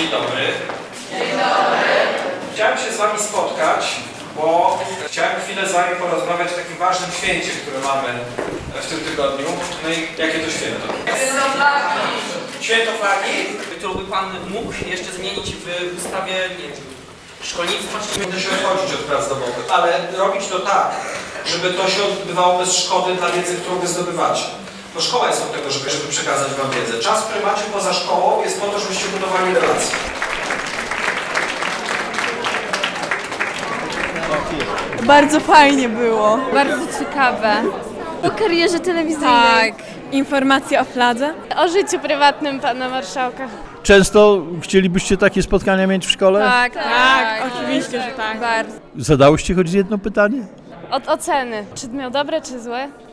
Dzień dobry. Dzień dobry. Chciałem się z Wami spotkać, bo chciałem chwilę z Wami porozmawiać o takim ważnym święcie, które mamy w tym tygodniu. No i jakie to święto? Święto flagi! Święto flagi? Którą by Pan mógł jeszcze zmienić w ustawie, nie wiem, szkolnictwa? Będę się odchodzić od prac domowych, ale robić to tak, żeby to się odbywało bez szkody dla wiedzy, którą Wy zdobywacie. Bo szkoła jest od tego, żeby przekazać Wam wiedzę. Czas, który macie poza szkołą, jest po to, żebyście budowali relacje. Bardzo fajnie było. Bardzo ciekawe. O karierze telewizyjnej. Tak. Informacje o fladze. O życiu prywatnym pana marszałka. Często chcielibyście takie spotkania mieć w szkole? Tak, oczywiście, że tak. Bardzo. Zadałyście choć jedno pytanie? Od oceny. Czy miał dobre, czy złe?